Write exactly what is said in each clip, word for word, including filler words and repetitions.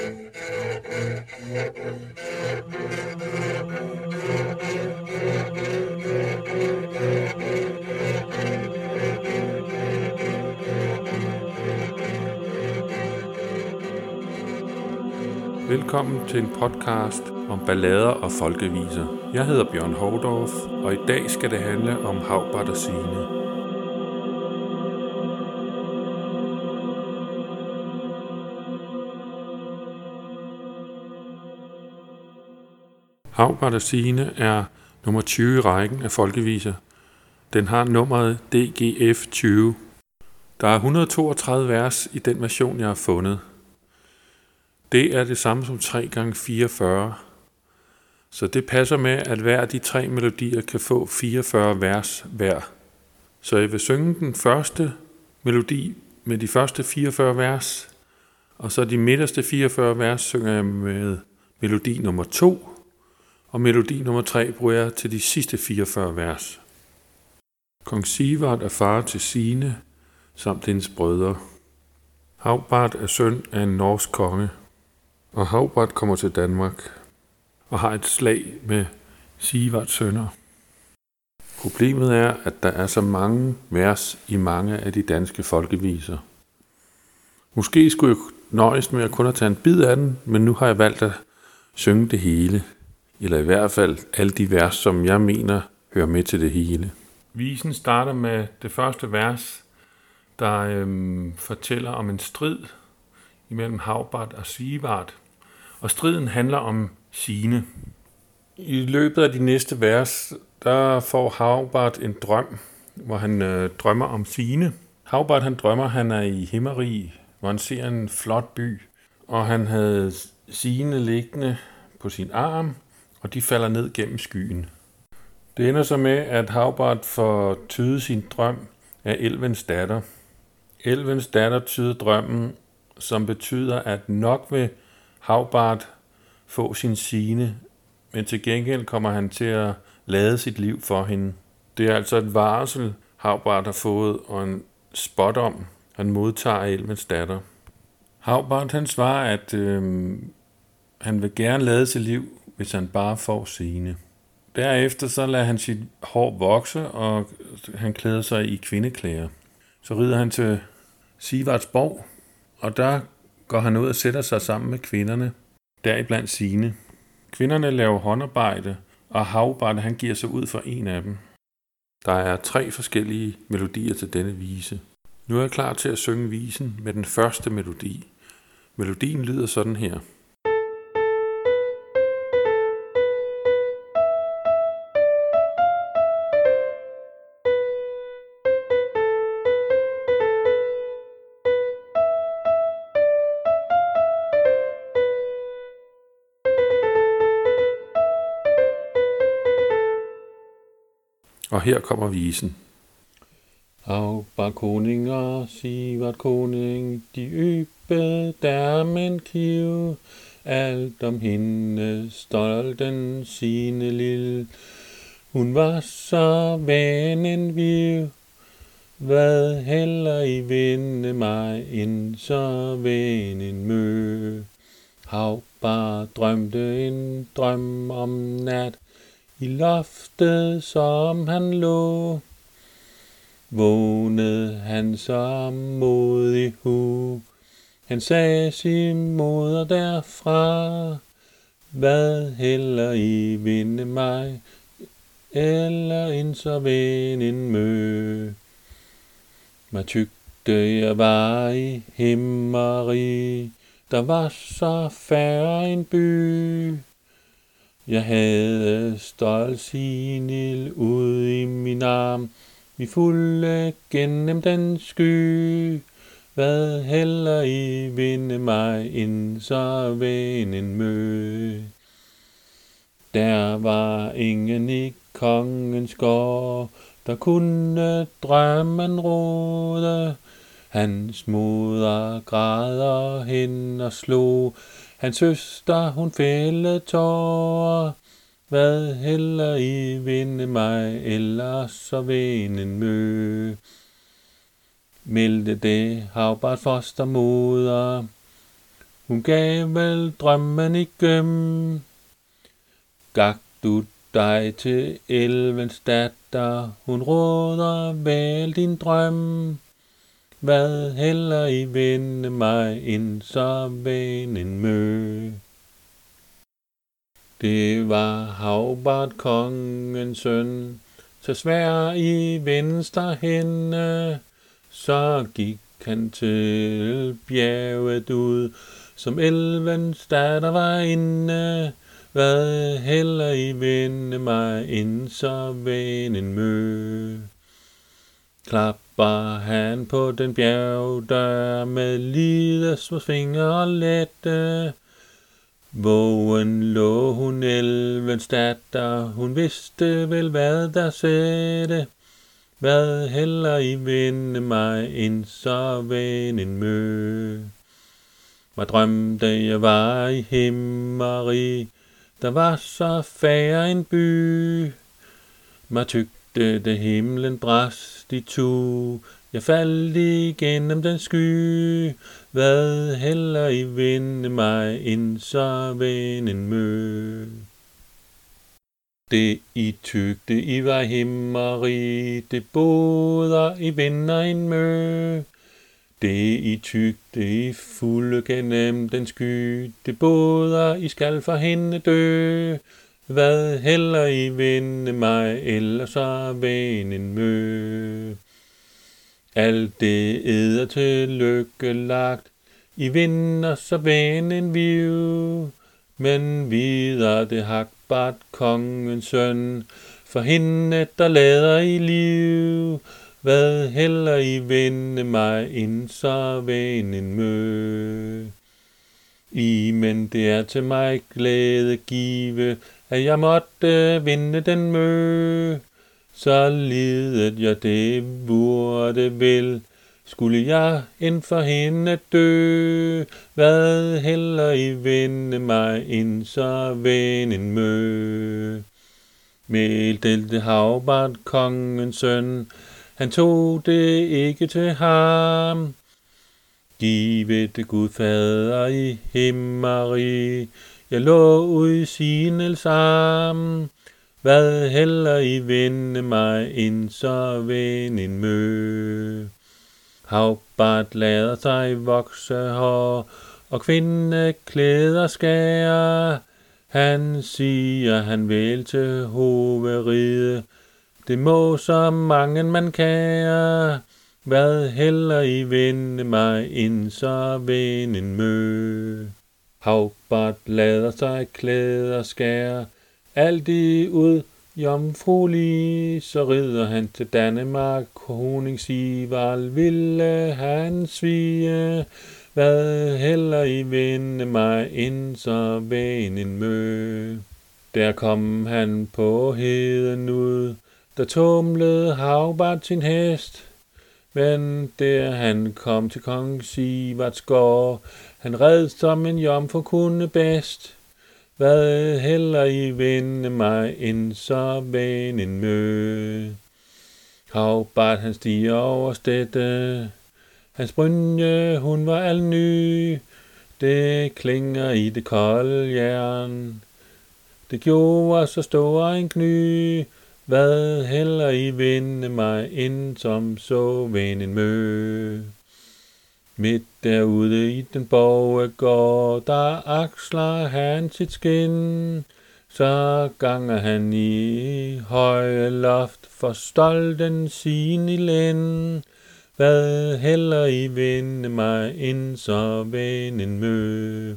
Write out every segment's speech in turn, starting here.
Velkommen til en podcast om ballader og folkeviser. Jeg hedder Bjørn Hovdorf, og i dag skal det handle om Hagbart og Signe. Hagbart og Signe er nummer tyve i rækken af folkeviser. Den har nummeret D G F tyve. Der er et hundrede og toogtredive vers i den version, jeg har fundet. Det er det samme som tre gange fireogfyrre. Så det passer med, at hver af de tre melodier kan få fireogfyrre vers hver. Så jeg vil synge den første melodi med de første fireogfyrre vers, og så de midterste fireogfyrre vers synger jeg med melodi nummer to, og melodi nummer tre bruger jeg til de sidste fireogfyrre vers. Kong Sigvard er far til Signe samt hendes brødre. Hagbart er søn af en norsk konge, og Hagbart kommer til Danmark og har et slag med Sigvards sønner. Problemet er, at der er så mange vers i mange af de danske folkeviser. Måske skulle jeg nøjes med at kun at tage en bid af den, men nu har jeg valgt at synge det hele. Eller i hvert fald alle de vers, som jeg mener hører med til det hele. Visen starter med det første vers, der øhm, fortæller om en strid imellem Hagbart og Sigvard. Og striden handler om Signe. I løbet af de næste vers, der får Hagbart en drøm, hvor han øh, drømmer om Signe. Hagbart han drømmer, han er i Himmerig, hvor han ser en flot by, og han havde Signe liggende på sin arm, og de falder ned gennem skyen. Det ender så med, at Hagbart får tydet sin drøm af Elvens datter. Elvens datter tyder drømmen, som betyder, at nok vil Hagbart få sin Signe, men til gengæld kommer han til at lade sit liv for hende. Det er altså et varsel, Hagbart har fået, og en spådom, han modtager af Elvens datter. Hagbart han svarer, at øh, han vil gerne lade sit liv, hvis han bare får Signe. Derefter så lader han sit hår vokse, og han klæder sig i kvindeklæder. Så rider han til Sigvards borg, og der går han ud og sætter sig sammen med kvinderne, deriblandt Signe. Kvinderne laver håndarbejde, og Hagbart han giver sig ud for en af dem. Der er tre forskellige melodier til denne vise. Nu er jeg klar til at synge visen med den første melodi. Melodien lyder sådan her. Og her kommer visen. Hagbart koning og Sigvard koning, de yppede der med kiv. Alt om hende stolten Signe lille. Hun var så vanen viv. Hvad heller I vinde mig end så vanen mø. Hagbart drømte en drøm om nat. I loftet, som han lå, vågnede han så modig hu. Han sagde sin moder derfra, hvad heller I vinde mig, eller en så ven en mø. Mig tykte jeg var i Himmerig, der var så færre en by. Jeg havde stolt Signe ud i min arm, vi fulgte gennem den sky. Hvad heller I vinde mig end så venen mø. Der var ingen i kongens gård, der kunne drømmen råde. Hans moder græd hen og slog, hans søster hun fældede tårer. Hvad heller I vinde mig, ellers så venen mø. Meldte det Hagbart fostermoder, hun gav vel drømmen i gem. Gak du dig til elvens datter, hun råder vel din drøm. Hvad heller I vinde mig ind, så venden mø. Det var Havbart kongens søn, så svær i venstre hænde, så gik han til bjerget ud, som elvens datter var inde. Hvad heller I vinde mig ind, så venden mø. Klapper han på den bjergdør med lide små fingre lette. Vågen lå hun elvens datter, hun vidste vel hvad der sætte. Hvad heller I vinde mig ind, så venden mø. Hvad drømte jeg var i himmeri, der var så fær en by. Mig tygte det himlen brast i tu, jeg faldt igennem den sky. Hvad heller I vinde mig ind, så venden mø. Det I tygte I var himmeri, det boder I vinder en mø. Det I tygte I fulde gennem den sky, det boder I skal for hende dø. Hvad heller I vinde mig, ellers så venden mø. Alt det eder til lykke lagt, I vinder så venden viv. Men videre det Havbart kongens søn, for hende der lader I liv. Hvad heller I vinde mig ind, så venden mø. I men det er til mig glæde give, at jeg måtte vinde den mø. Så lidet jeg det burde vel, skulle jeg ind for hende dø. Hvad heller I vinde mig ind, så venden mø. Meddelte Havbart kongens søn, han tog det ikke til ham. Give det Gud fader i himmeri, jeg lå ud i sinels arm. Hvad heller I vinde mig ind, så venden mø. Havbart lader sig vokse hår, og kvinde klæder skære. Han siger han vil til hovedride, det må så mange man kære. Hvad heller I vinde mig ind, så venden mø. Havbart lader sig klæder skære, altid ud jomfruelig, så rider han til Danemark, Koning Sigvald ville han svige. Hvad heller I vinde mig ind, så venden mø. Der kom han på heden ud, der tumlede Havbart sin hest. Men der han kom til kong Sigvards gård, han red som en jomfru kunne bedst. Hvad heller I vinde mig ind, så venden mø. Havbart han stiger over stedte, hans brynje hun var al ny. Det klinger i det kolde jern, det gjorde så stor en kny. Hvad heller I vinde mig ind, som så venden mø. Midt derude i den borgegård, der aksler han sit skin. Så ganger han i høje loft, for stolten sin i lænd. Hvad heller I vinde mig ind, så venden mø.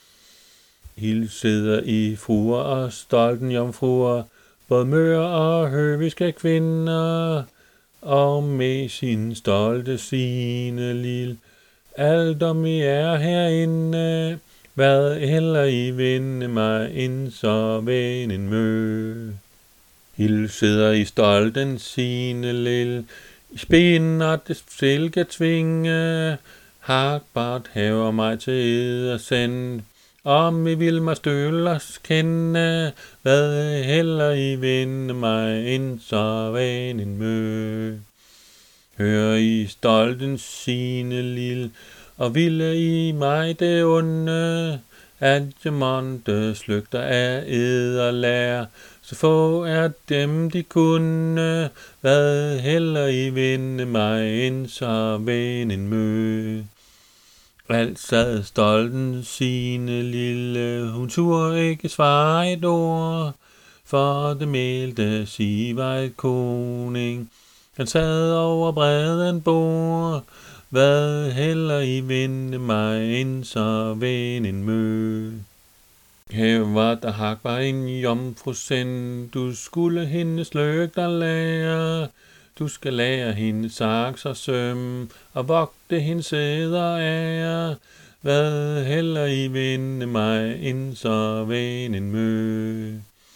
Hild sidder I fruer og stolten jomfruer, både mør og høviske kvinder, og med sin stolte sine lille. Alt om I er herinde, hvad heller I vinde mig ind, så venden mø. Hild sidder I stolten sine lille, i spinder det silke tvinge. Havbart haver mig til eder send, om I vil mig støllers kende. Hvad heller I vinde mig ind, så venden mø. Hør I stolten sine lille, og ville i mig det onde, at jeg måtte slygter af ederlær, så få er dem de kunne, hvad heller i vinde mig ind, så ven en mø. Alt sad stolten sine lille, hun turde ikke svare et ord, for det meldte sig var et koning. Han sad over bredden bord, hvad heller i vinde mig ind, så ven en mø. Her var der hak var en jomfrusen, du skulle hendes lygter lære. Du skal lære hende saks og søm, og vogte hendes sæder ære. Hvad heller i vinde mig ind, så ven en mø.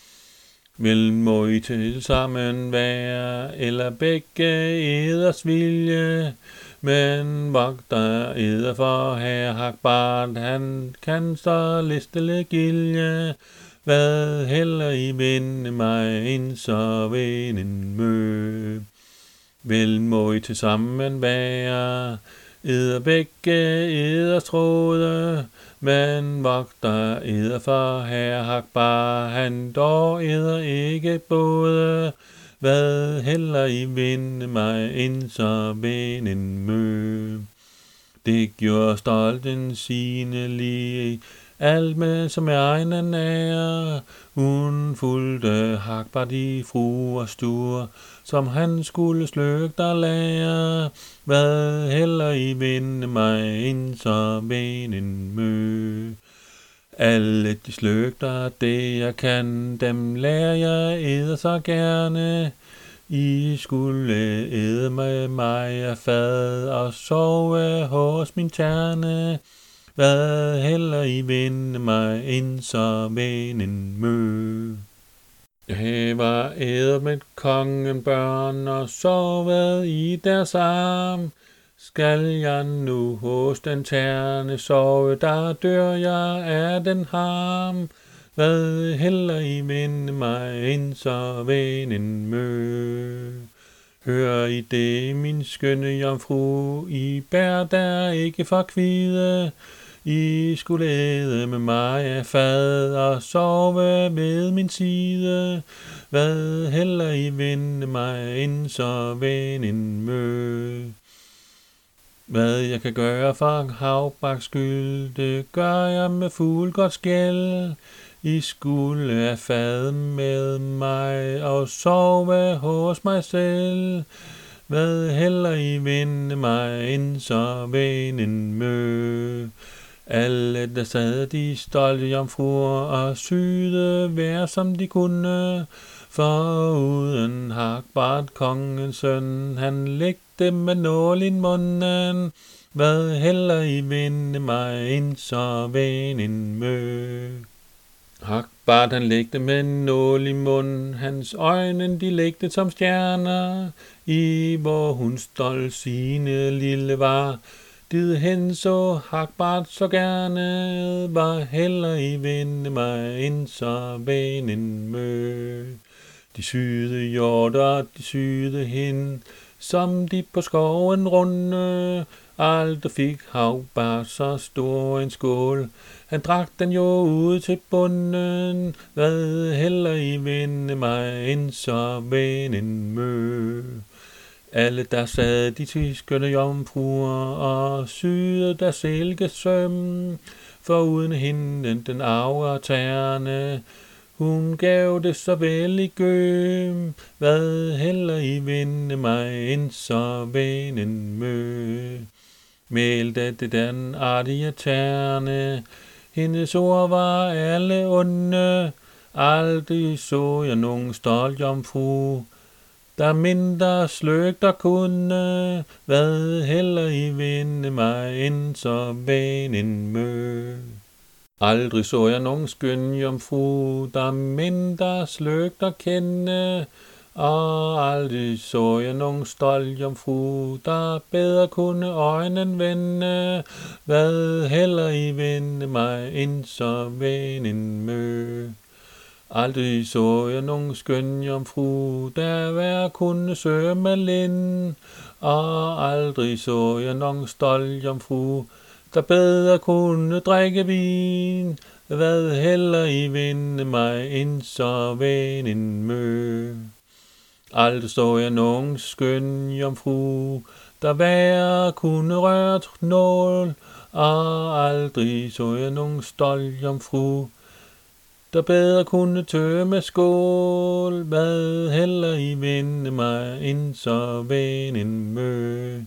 Vil må I til sammen være, eller begge eders vilje, men vogter eder for herre Hakbart, han kan så listele gilje. Hvad heller I vinde mig ind, så ven en mø. Vel må I til sammen være, eder begge eders tråde, men vogter eder for herre Hakbart, han dog eder ikke både. Hvad heller I vinde mig ind, så ven en mø. Det gjorde stolten sine lige, alt med som egen ære. Hun fulgte Hakbart i fru og stur, som han skulle slygter lære. Hvad heller I vinde mig ind, så ven en mø. Alle de slygter, det jeg kan, dem lærer jeg eder så gerne. I skulle æde med mig af fad og sove hos min terne. Hvad heller I vinde mig ind, så ven en mø. Jeg var æder med kongen børn og sovet i deres arm. Skal jeg nu hos den terne sove, der dør jeg af den harm. Hvad heller I vinde mig ind, så ven en mø. Hør I det, min skønne jomfru, I bær der ikke for kvide. I skulle æde med mig af fad og sove ved min side. Hvad heller I vinde mig ind, så ven en mø. Hvad jeg kan gøre for Hakbarts skyld, det gør jeg med fuld godt skæld. I skulle af fad med mig og sove hos mig selv. Hvad heller I vinde mig ind, så ven en mø. Alle der sad de stolte jomfruer og syede hver som de kunne. For uden Hakbart kongens søn, han lægte med nål i munden. Hvad heller I vinde mig ind, så ven en mø. Hakbart han lægte med nål i munden, hans øjne de lægte som stjerner. I hvor hun stolt sine lille var, did hen så Hakbart så gerne. Var heller I vinde mig ind, så ven en mø. De syede hjorter, de syede hen, som de på skoven runde. Aldrig fik Hakbart så stor en skål, han drak den jo ud til bunden. Hvad heller I vinde mig ind, så ven en mø. Alle der sad de til skønne jomfruer og syede der silkesøm. For uden hende den arver tærne, hun gav det så vel i gøm. Hvad heller I vinde mig ind, så ven en mø. Meldte det den artige tærne, hendes ord var alle onde. Aldrig så jeg nogen stolt jomfru, der mindre slygter kunne. Hvad heller I vinde mig ind, så ven en mø. Aldrig så jeg nogen skøn jomfru, der mindre slygter kende. Og aldrig så jeg nogen stolt jomfru, der bedre kunne øjnen vende. Hvad heller I vinde mig ind, så ven en mø. Aldrig så jeg nogen skøn jomfru, der hver kunne søge med lind. Og aldrig så jeg nogen stolt jomfru, der bedre kunne drikke vin. Hvad heller I vinde mig ind så ven en mø. Aldrig så jeg nogen skøn jomfru, der værre kunne røre nål, og aldrig så jeg nogen stolt jomfru, der bedre kunne tømme skål. Hvad heller I vinde mig ind så ven en mø.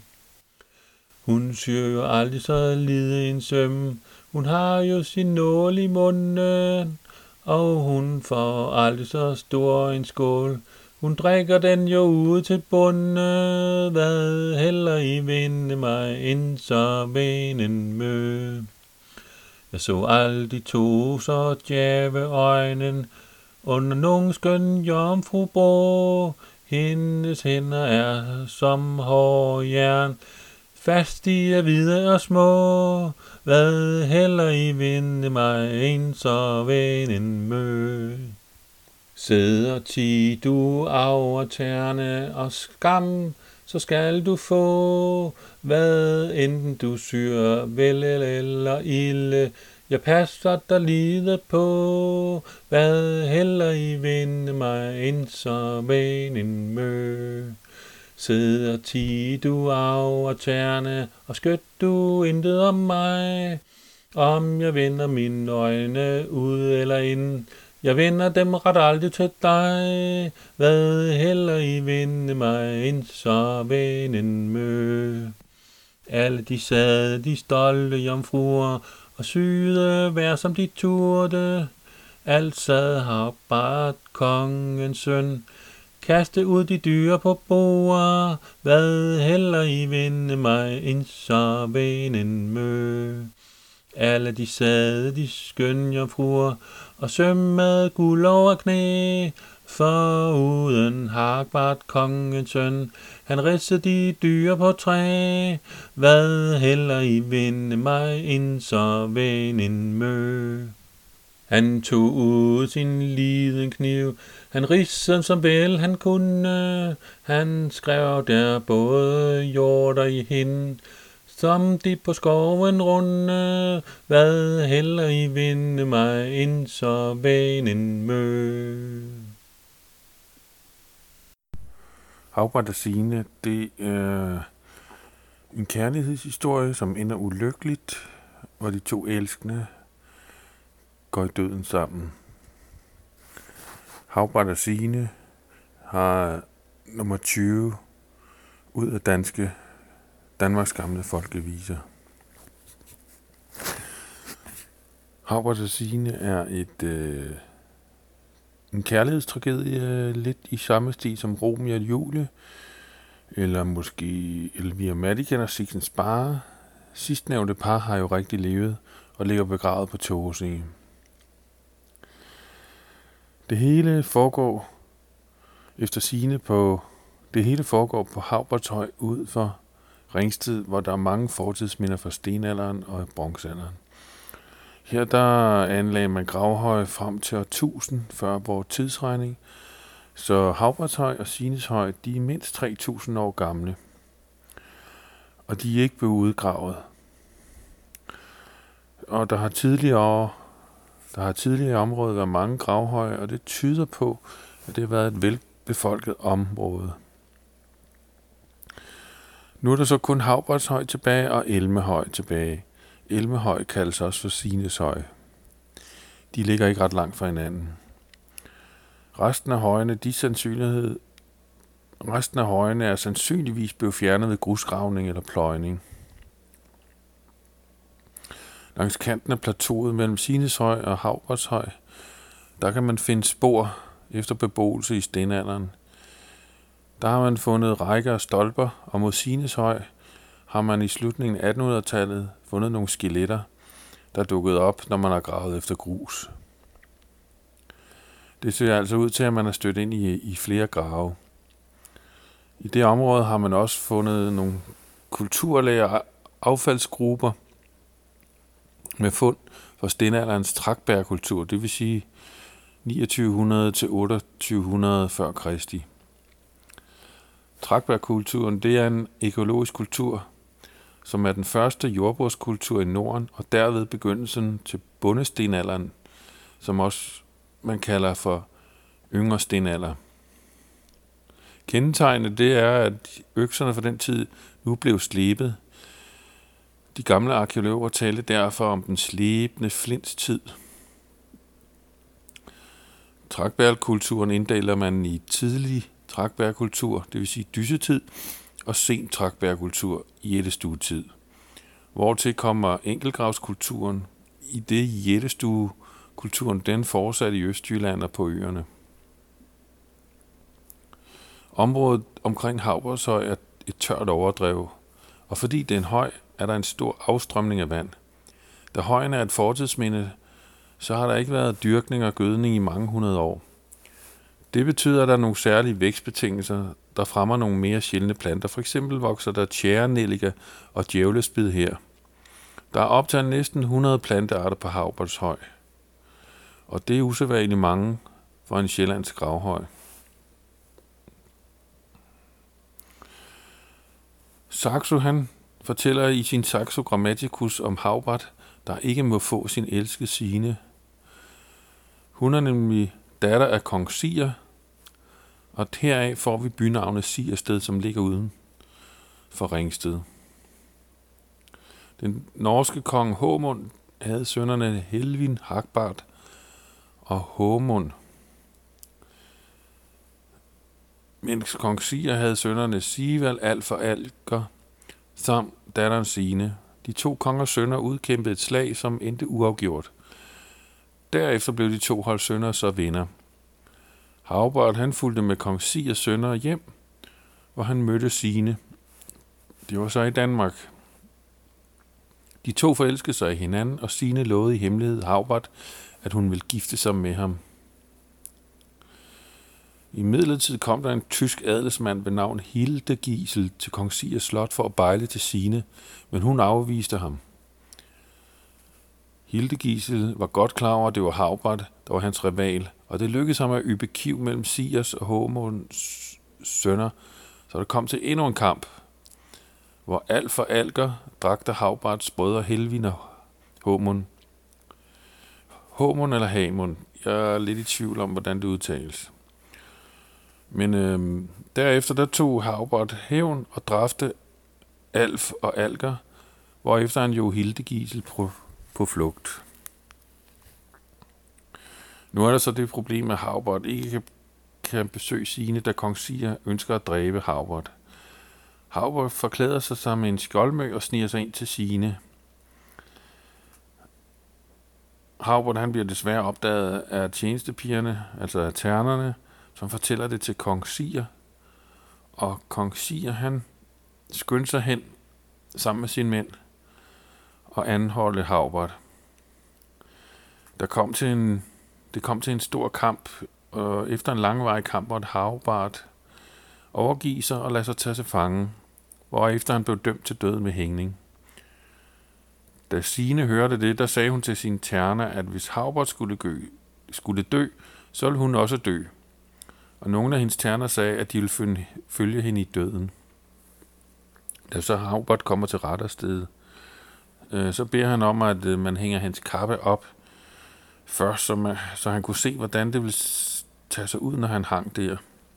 Hun syr jo aldrig så lide en søm, hun har jo sin nål i munden, og hun får aldrig så stor en skål, hun drikker den jo ud til bunden. Hvad heller I vinde mig ind så ven en mø. Jeg så aldrig to så djæve øjnen under nogen skøn jomfrubro. Hendes hænder er som hård jern, fast de er hvide og små. Hvad heller I vinde mig ind så ven en mø. Sidder ti du over tæerne og skam, så skal du få, hvad enten du syr vel eller ilde, jeg passer dig lide på. Hvad heller I vinde mig ind så ven en mø. Sidder ti du over tæerne og skyt du intet om mig, om jeg vender mine øjne ud eller ind, jeg vender dem ret aldrig til dig. Hvad heller I vinde mig ind så ven en mø. Alle de sad de stolte jomfruer og syede hver som de turde. Alt sad har bare kongens søn, kaste ud de dyr på bordet. Hvad heller I vinde mig ind så ven en mø. Alle de sad de skønne jomfruer og sømmede guld over knæ, for uden Hagbart kongens søn, han ridsede de dyr på træ. Hvad heller I vinde mig ind så ven en mø. Han tog ud sin liden kniv, han ridsede som vel han kunne, han skrev der både hjorter i hende, som de på skoven runde. Hvad heller I vinde mig ind så ven en mø. Hagbart og Signe, det er en kærlighedshistorie, som ender ulykkeligt, hvor de to elskende går i døden sammen. Hagbart og Signe har nummer tyve ud af danske Danmarks gamle folkeviser. Hagbart og Signe er et øh, en kærlighedstragedie, lidt i samme stil som Romeo og Julie, eller måske Elvira Madigan og Sixten Sparre. Sidstnævnte par har jo rigtig levet og ligger begravet på Tåsinge. Det hele foregår efter sigende på det hele foregår på Haubartshøj ud for Ringsted, hvor der er mange fortidsminder fra stenalderen og bronzealderen. Her der anlagde man gravhøje frem til år tusind før vores tidsregning, så Haubartshøj og Signeshøj, de er mindst tre tusind år gamle, og de er ikke blevet udgravet. Og der har tidligere der har tidligere i området været mange gravhøje, og det tyder på, at det har været et velbefolket område. Nu er der så kun Haubartshøj tilbage og Elmehøj tilbage. Elmehøj kaldes også for Signeshøj. De ligger ikke ret langt fra hinanden. Resten af højene, de sandsynlighed, resten af højene er sandsynligvis blevet fjernet ved grusgravning eller pløjning. Langs kanten af plateauet mellem Signeshøj og Haubartshøj, der kan man finde spor efter beboelse i stenalderen. Der har man fundet rækker af stolper, og mod Signeshøj har man i slutningen af attenhundredetallet fundet nogle skeletter, der dukkede op, når man har gravet efter grus. Det ser altså ud til, at man er stødt ind i, i flere grave. I det område har man også fundet nogle kulturlag og affaldsgrupper med fund fra stenalderens tragtbærkultur, det vil sige niogtyve hundrede til otteogtyve hundrede før Kristi. Tragtbærkulturen, det er en økologisk kultur, som er den første jordbrugskultur i Norden, og derved begyndelsen til bondestenalderen, som også man kalder for yngre stenalder. Kendetegnet det er, at økserne fra den tid nu blev slebet. De gamle arkæologer talte derfor om den slebende flintstid. Trækbærkulturen inddeler man i tidlig trækbærkultur, det vil sige dyssetid, og sen trækbærkultur, jættestuetid. Hvortil kommer enkeltgravskulturen, i det jættestuekulturen den fortsatte i Østjylland og på øerne. Området omkring Haubardshøj er et tørt overdrev, og fordi det er en høj, er der en stor afstrømning af vand. Da højen er et fortidsminde, så har der ikke været dyrkning og gødning i mange hundrede år. Det betyder, at der er nogle særlige vækstbetingelser, der fremmer nogle mere sjældne planter. For eksempel vokser der tjærenellika og djævlespid her. Der er optaget næsten hundrede plantearter på Haubardshøj, og det er usædvanligt mange for en sjællandsk gravhøj. Saxo han fortæller i sin Saxo Grammaticus om Haubard, der ikke må få sin elskede Signe. Hun er nemlig datter af kong Sier, og heraf får vi bynavnet Siersted, som ligger uden for Ringsted. Den norske kong Håmund havde sønnerne Helvin, Hagbard og Håmund, mens kong Sier havde sønnerne Sigvald, Alf og Alger samt datteren Signe. De to kongers sønner udkæmpede et slag, som endte uafgjort. Derefter blev de to hold sønner så venner. Haubard han fulgte med kong Siers sønner hjem, hvor han mødte Signe. Det var så i Danmark. De to forelskede sig i hinanden, og Signe lovede i hemmelighed Haubard, at hun ville gifte sig med ham. I midlertid kom der en tysk adelsmand ved navn Hildegisel til kong Siers slot for at bejle til Signe, men hun afviste ham. Hildegisel var godt klar over, at det var Haubard, der var hans rival, og det lykkedes ham at yppe kiv mellem Siers og Håmunds sønner, så det kom til endnu en kamp, hvor Alf og Alger drægte Haubards brødre Helvin og Håmund. Håmund eller Hamund, jeg er lidt i tvivl om, hvordan det udtales. Men øhm, derefter der tog Haubard hævn og dræbte Alf og Alger, hvorefter han jo Hildegisel på, på flugt. Nu er der så det problem, at Haubard ikke kan, kan besøge Signe, da kong Sier ønsker at dræbe Haubard. Haubard forklæder sig som med en skjoldmø og sniger sig ind til Signe. Haubard han bliver desværre opdaget af tjenestepigerne, altså af ternerne, som fortæller det til kong Sier, og kong Sier han skyndte sig hen sammen med sine mænd og anholde Haubard. Der kom til en, det kom til en stor kamp, og efter en langvarig kamp måtte Haubard overgive sig og lade sig tage til fange, hvorefter han blev dømt til døden med hængning. Da Signe hørte det, der sagde hun til sine terner, at hvis Haubard skulle, gø, skulle dø, så ville hun også dø. Og nogle af hendes terner sagde, at de ville følge hende i døden. Da så Haubard kommer til retterstedet, øh, så beder han om, at øh, man hænger hans kappe op først, så, man, så han kunne se, hvordan det ville tage sig ud, når han hang der.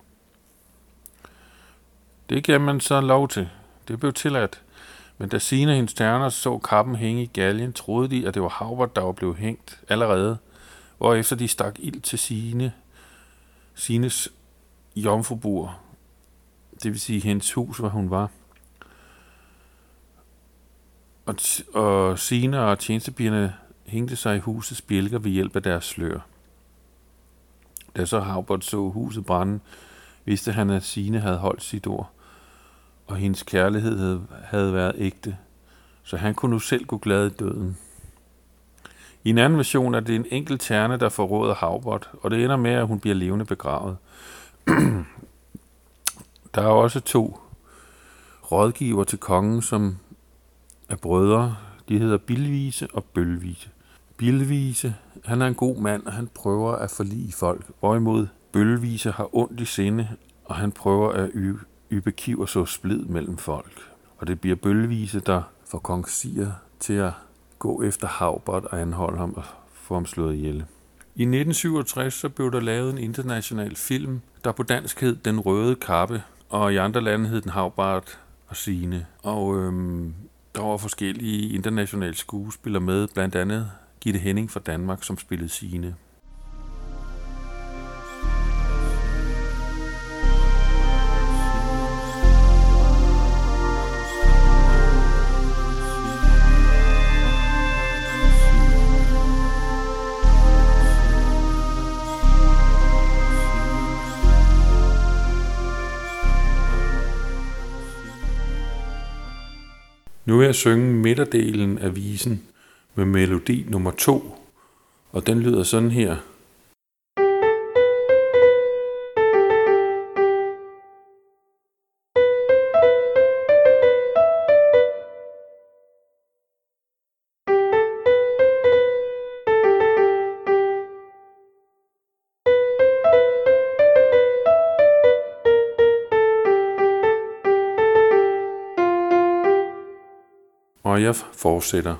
Det gav man så lov til. Det blev tilladt. Men da Signe og hendes terner så kappen hænge i galgen, troede de, at det var Haubard, der var blevet hængt allerede, hvorefter de stak ild til Signe, Signes jomfrubur, det vil sige hendes hus, hvor hun var. Og, t- og Signe og tjenestepigerne hængte sig i husets bjælker ved hjælp af deres slør. Da så Haubard så huset brænde, vidste han, at Signe havde holdt sit ord, og hendes kærlighed havde, havde været ægte, så han kunne nu selv gå glad i døden. I en anden version er det en enkelt terne, der forråder Haubard, og det ender med, at hun bliver levende begravet. Der er også to rådgiver til kongen, som er brødre. De hedder Bilvise og Bølvise. Bilvise, han er en god mand, og han prøver at forlige folk, hvorimod Bølvise har ondt i sinde, og han prøver at yppe kiv og så splid mellem folk. Og det bliver Bølvise, der får kong Sir til at gå efter Haubert og anholde ham og få ham slået ihjel. I nitten syvogtres så blev der lavet en international film, der på dansk hed Den Røde Kappe, og i andre lande hed den Haubert og Signe. Og øhm, der var forskellige internationale skuespillere med, blandt andet Gitte Henning fra Danmark, som spillede Signe. Nu vil jeg synge midterdelen af visen med melodi nummer to, og den lyder sådan her. Og jeg fortsætter.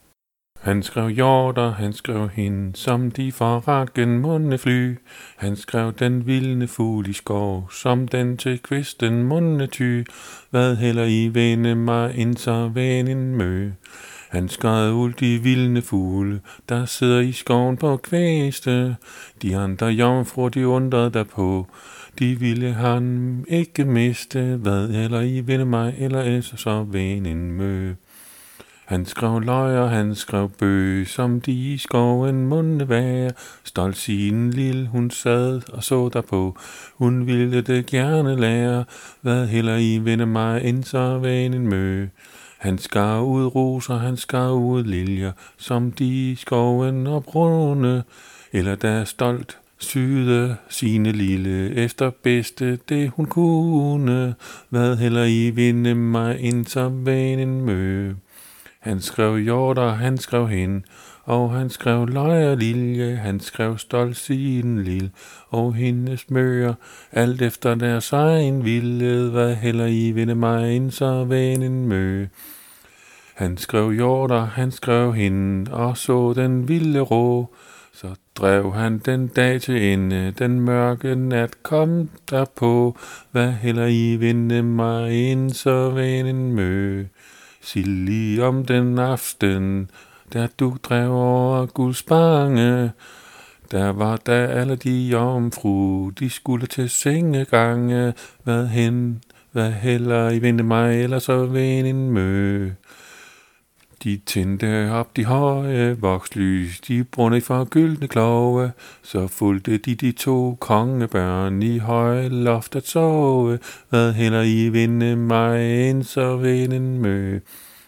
Han skrev hjorter, han skrev hende, som de forrakken munde fly. Han skrev den vildne fugl i skov, som den til kvisten munde ty. Hvad heller I vende mig ind så vennen mø. Han skrev ud de vildne fugle, der sidder i skoven på kvæste. De andre jomfruer, de undrede derpå, de ville han ikke miste. Hvad heller I vende mig, eller så vennen mø. Han skrev løjer, han skrev bøg, som de i skoven munde være. Stolt sin lille, hun sad og så derpå, hun ville det gerne lære. Hvad heller I vende mig, ind så vanen mø. Han skar ud roser, han skar ud liljer, som de i skoven oprunde. Eller der stolt syede sine lille, efter bedste det hun kunne. Hvad heller I vende mig, ind så vanen mø. Han skrev hjorter, han skrev hen, og han skrev løjer lilje, han skrev stolt sin lille, og hendes møer, alt efter deres egen vilde, hvad heller I vende mig ind så vanen mø. Han skrev hjorter, han skrev hen, og så den vilde rå, så drev han den dag til ende, den mørke nat kom derpå, hvad heller I vende mig ind så vanen mø. Sillig om den aften, der du drev over Guldspange, der var der alle de jomfru, de skulle til sengegange. Hvad hen, hvad heller I vente mig, eller så vennen mø. De tændte op de høje vokslys, de brunde for gyldne klove, så fulgte de de to kongebørn i høje loft at sove. Hvad heller I vende mig, ind så vennen mø.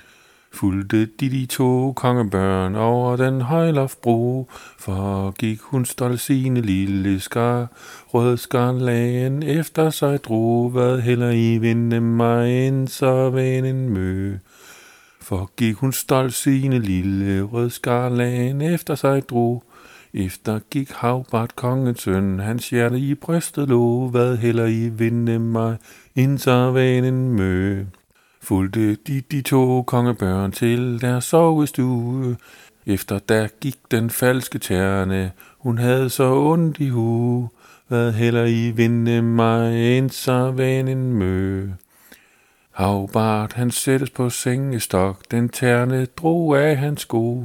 Fulgte de de to kongebørn over den højloftbro, for gik hun stolt sine lille skar, rød skarlagen efter sig drog. Hvad heller I vende mig, ind så vennen mø. For gik hun stolt sine lille, rød skarlagen efter sig drog. Efter gik Haubert kongens søn, hans hjerte i brystet lå. Hvad heller I vende mig, ind så vanen mø. Fulgte de de to kongebørn til deres sovestue. Efter der gik den falske terne, hun havde så ondt i hu. Hvad heller I vende mig, ind så vanen mø. Haubert, han sættes på sengestok, den terne drog af hans sko.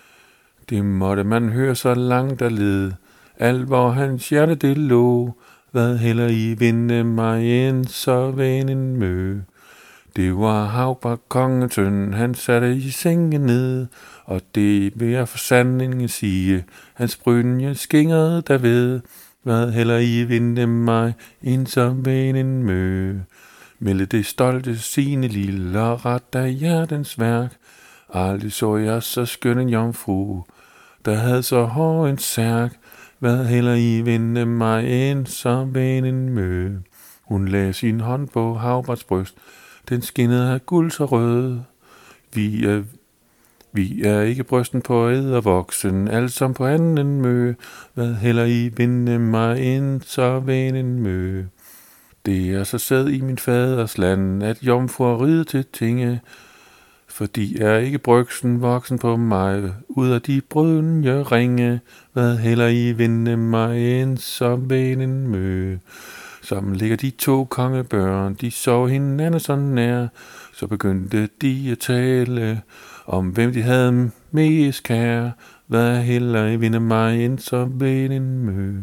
Det måtte man høre så langt der led, alt hvor hans hjerte det lå. Hvad heller I vende mig, ind så vanen mø. Det var Haubert kongens søn, han satte i sengen ned, og det vil jeg for sandningen sige, hans brynje skingrede derved. Hvad heller I vende mig, ind så vanen mø. Melde det stolte sine lille og ret af hjertens værk. Aldrig så jeg så skøn en jomfru, der havde så hård en særk. Hvad heller I vende mig, ind så vanen mø. Hun lagde sin hånd på Hauberts bryst, den skinnede af guld så rød. Vi er, vi er ikke brysten på ædervoksen, alt som på anden mø. Hvad heller I vende mig, ind så vanen mø. Det er så sæd i min faders land, at jomfruer ride til tinge. Fordi er ikke brygsen voksen på mig, ud af de brynje ringe, hvad heller I vinde mig en som venen mø. Sammen ligger de to kongebørn, de så hinanden så nær, så begyndte de at tale om hvem de havde mest kær, hvad heller I vinde mig en som venen mø.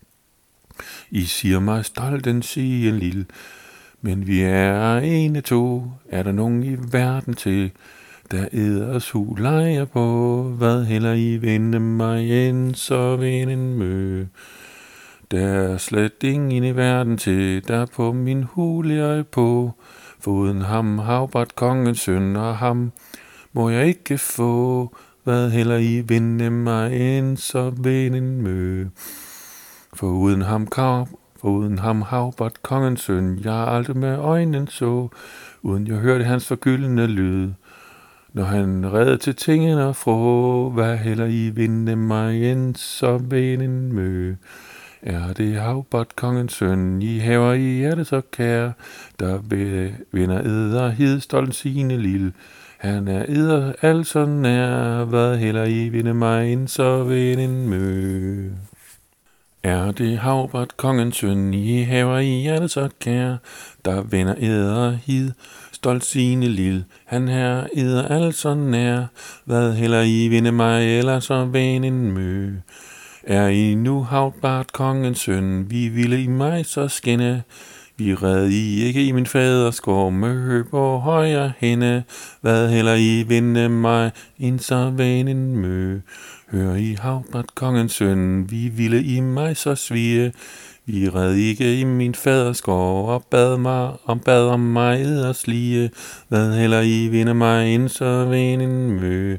I siger mig stolten, siger lille, men vi er ene to, er der nogen i verden til, der eders hulejer på, hvad heller I vinde mig en så venden mø. Der er slet ingen i verden til, der på min hulejer på, foruden ham Havbart kongens søn, og ham må jeg ikke få, hvad heller I vinde mig en så venden mø. Foruden ham Karp, foruden ham Havbart kongens søn, jeg aldrig med øjnen så, uden jeg hørte hans forgyldne lyd. Når han redde til tingene og frå, hvad heller I vinde mig en så venden mø. Er det Havbart kongens søn, I haver I er det så kær, der vinder eder hidstolden sine lille. Han er eder altså nær, hvad heller I vinde mig en så venden mø. Er det Havbart kongens søn, I haver I er det så kær, der vinder eder hid stolt sine lille. Han her eder altså nær, hvad heller I vinde mig eller så venden mø. Er I nu Havbart kongens søn, vi ville i mig så skinne, vi red I ikke i min faders gård med høb og højre hende, hvad heller I vinde mig en så venden mø. Hør I Havbart kongens søn, vi ville i mig så svige, vi red ikke i min faders gård og bad mig om bad om mig eders lige, hvad heller I vinde mig en så venden mø.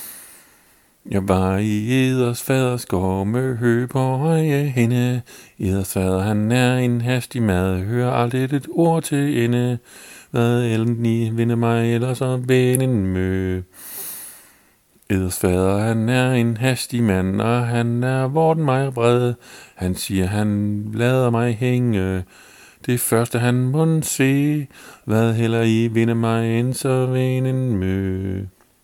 Jeg var i eders faders gård med høb og høje hende. Eders fader, han er en hastig mad, hører aldrig et ord til ende. Hvad ellen I vinde mig, eller så venden mø. Eders fader, han er en hastig mand, og han er vorten mig bred. Han siger, han lader mig hænge. Det første han må se, hvad heller I vinde mig, en så venden mø.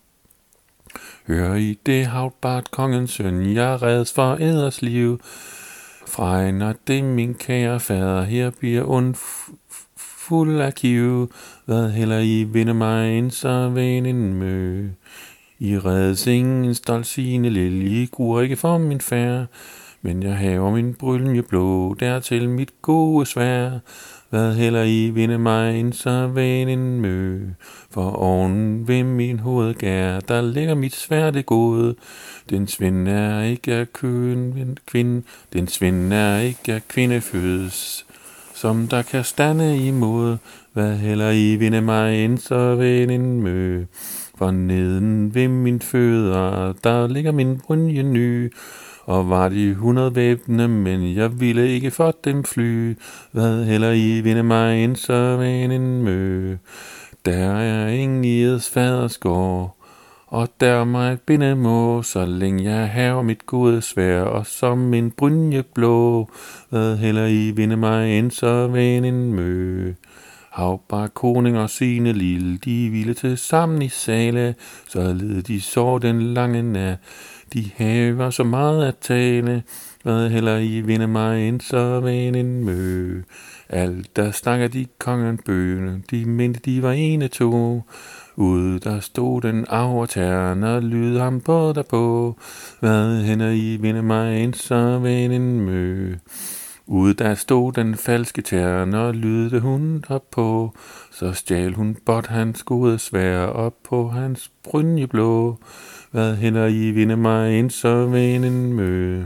Hør I det Havbart kongens søn, jeg reddes for eders liv. Fra en og det min kære fader, her bliver ond fuld af kiv. Hvad heller I vinde mig, en så venden mø. I reddes ingen stolt sine lille, I gruer ikke for min færd. Men jeg haver min brylje blå, dertil mit gode svær. Hvad heller I vinde mig, en så venden mø. For oven ved min hovedgær, der ligger mit svær det gode. Den svend er ikke af køen, kvinde, den svend er ikke af kvindefødes, som der kan stande imod. Hvad heller I vinde mig, en så venden mø. For neden ved min fødder, der ligger min brynje ny. Og var de hundrede væbne, men jeg ville ikke for dem fly. Hvad heller I vinde mig, en så venden mø. Der er ingen i eders faders gård, og der mig binde må, så længe jeg haver mit gode svær, og som min brynje blå. Hvad heller I vinde mig, en så venden mø. Havbart koning og sine lille, de ville til sammen i sale, så led de så den lange nær. De haver så meget at tale, hvad heller I vinde mig, en så venden mø. Alt der snakker de kongen bøne, de mente de var ene to. Ude der stod den avertern og lyd ham på derpå. Hvad heller I vinde mig, en så venden mø. Ude der stod den falske tern og lydede hun derpå. Så stjal hun bot hans gode svær op på hans brynje blå. Hvad heller I vinde mig, en så venden mø.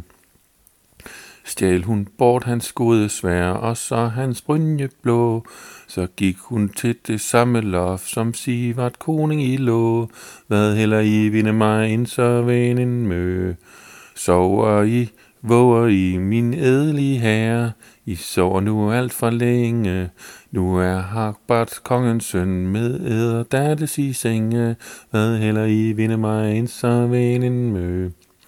Stjal hun bort hans gode svær, og så hans brynje blå. Så gik hun til det samme loft, som Sivart koning i lå. Hvad heller I vinde mig, en så venden mø. Sover I, våger I, min ædelige herre. I sover nu alt for længe. Nu er Havbart kongens søn med æder dattes i senge. Hvad heller I vinde mig, en så venden mø.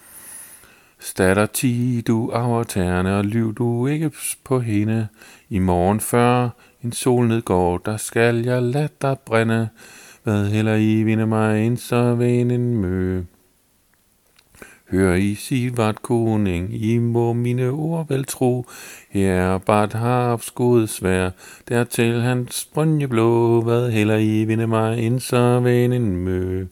Statter ti, du averterne, og lyv du ikke på hende. I morgen før en sol nedgår, der skal jeg lade dig brænde. hvad heller I vinde mig ind, så venen mø. Hør I Sigvard koning, I må mine ord vel tro. Her er Bart Harps gode svær, dertil hans brynje blå, hvad heller I vinde mig ind, så venen mø.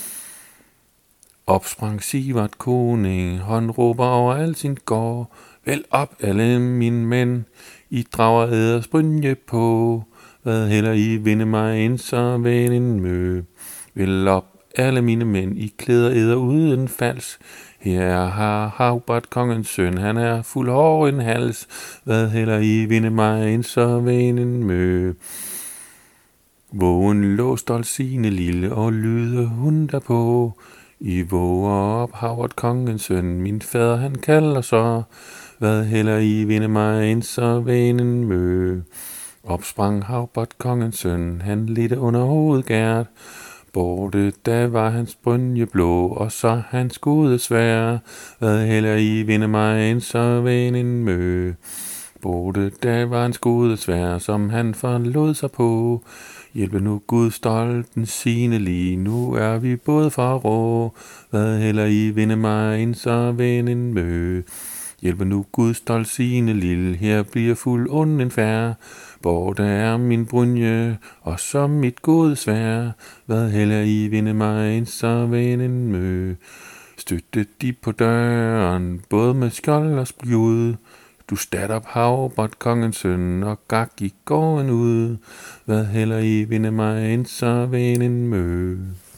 Opsprang Sigvard koning, hånd råber over al sin gård. Vel op alle mine mænd, I drager æders brynje på, hvad heller I vinde mig ind, så venen mø. Vel op alle mine mænd, I klæder æder uden fals. Her har Hagbart kongens søn, han er fuld hår en hals, hvad heller I vinde mig ind, så venen mø. Vågen lå stolt sine lille, og lyde hun derpå. I våger op, Hagbart kongens søn, min fader han kalder så, hvad heller I vinde mig ind, så venen mø. Opsprang Hagbart kongens søn, han ledte under hovedet gært. Borte da var hans brynje blå, og så hans gode svær, hvad heller I vinde mig ind, så venen mø. Borte da var hans gode svær, som han forlod sig på. Hjælpe nu Gud stolten sine lige, nu er vi både for rå, hvad heller I vinde mig ind, så venen mø. Hjælpe nu Gud stolt sine lille, her bliver fuld ond en færd. Borte er min brynje, og så mit gode svær, hvad heller I vinde mig ind, så venen mø. Støtte de på døren, både med skjold og spjud. Du stat op Hagbart kongens søn, og gak i gården ud, hvad heller I vinde mig ind, så venen mø.